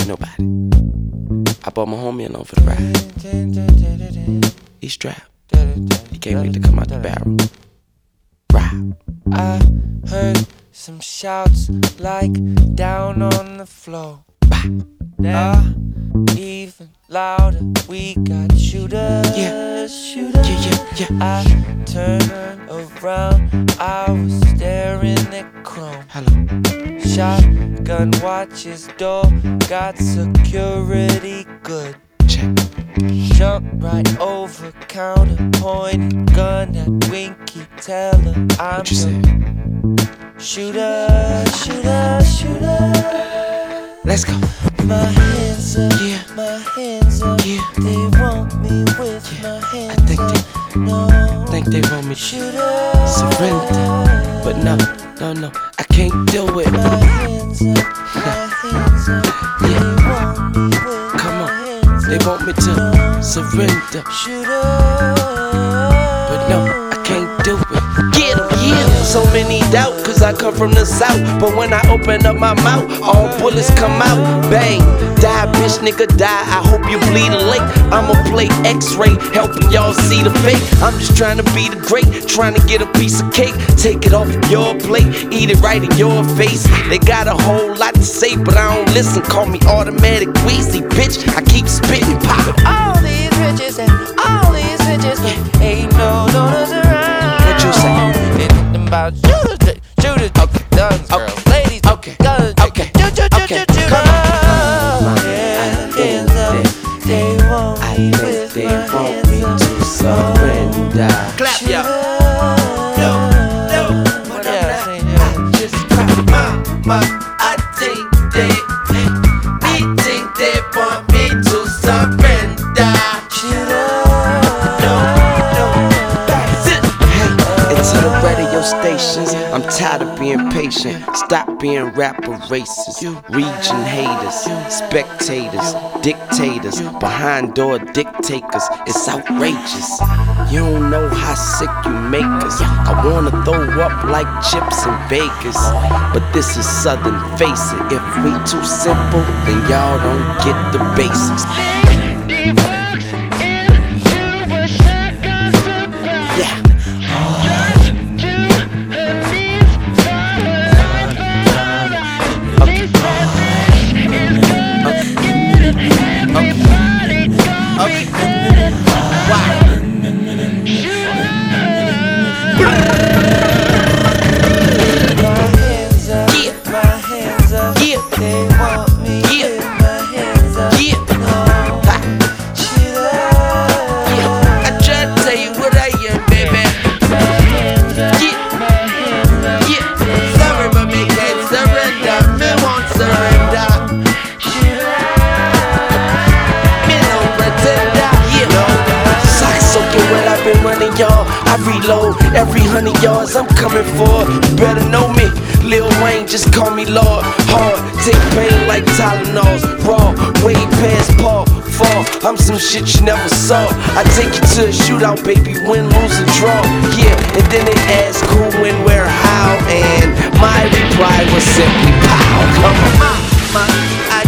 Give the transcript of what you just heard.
ain't nobody. I brought my homie along for the ride. He's strapped. He can't wait to come out the barrel. Ride. I heard some shouts like down on the floor. Even louder, we got shooters. Yeah. Shooters. Yeah. I turned around, I was staring at Chrome. Hello. Shotgun watches door, got security good. Check. Jump right over counter, pointed gun at Winky, tell her I'm What you say? Shooter, shooter, shooter. Let's go. My hands up, Yeah. my hands up. Yeah. They want me with my hands think up. No, Think they want me to shooter. surrender, but no, I can't do it. My hands up, my hands up. They want me with Come my on, hands they up. want me to surrender, Shooter. but no, I can't do it. Get 'em, yeah. So many doubt, cause I come from the south. But when I open up my mouth, all bullets come out. Bang, die, bitch, nigga, die. I hope you bleed a lake. I'ma play X-ray, helping y'all see the fake. I'm just trying to be the great, trying to get a piece of cake. Take it off your plate, eat it right in your face. They got a whole lot to say, but I don't listen. Call me automatic Weezy, bitch. I keep spitting pop. All these riches and all these riches, but ain't no donors around. What you say? Ain't nothing about shooters, shooters, Okay. guns, girls, Okay. ladies, Okay. guns, Okay. Okay. Come on. Hands up, they want I me think with they my want me hands to up. surrender. Clap, Shooter. No, but Yeah, I'm I not. think, I just clap. I think they want me to surrender. Shooter. That's it. Hey, into the radio stations. I'm tired of being patient. Stop being rapper racist. Region haters, spectators, dictators, behind door dictators. It's outrageous. You don't know how sick you make us. I wanna throw up like chips in Vegas, but this is Southern, face it. If we too simple, then y'all don't get the basics. Yeah. My hands up, Yeah. they want me Yeah. with my hands up. Yeah. No, Ha. shooter. I try to tell you what I am, baby. Yeah. Sorry, but me can't surrender. Me won't surrender. Me no pretender. Yeah. Socks soaking wet, I've been running, y'all. I reload every 100 yards. I'm coming for. You better know me. Lil Wayne, just call me Lord. Hard, take pain like Tylenols. Raw, way past Paul. Fall, I'm some shit you never saw. I take you to a shootout, baby, win, lose, or draw. Yeah, and then they ask who, when, where, how, and my reply was simply pow. Come on, I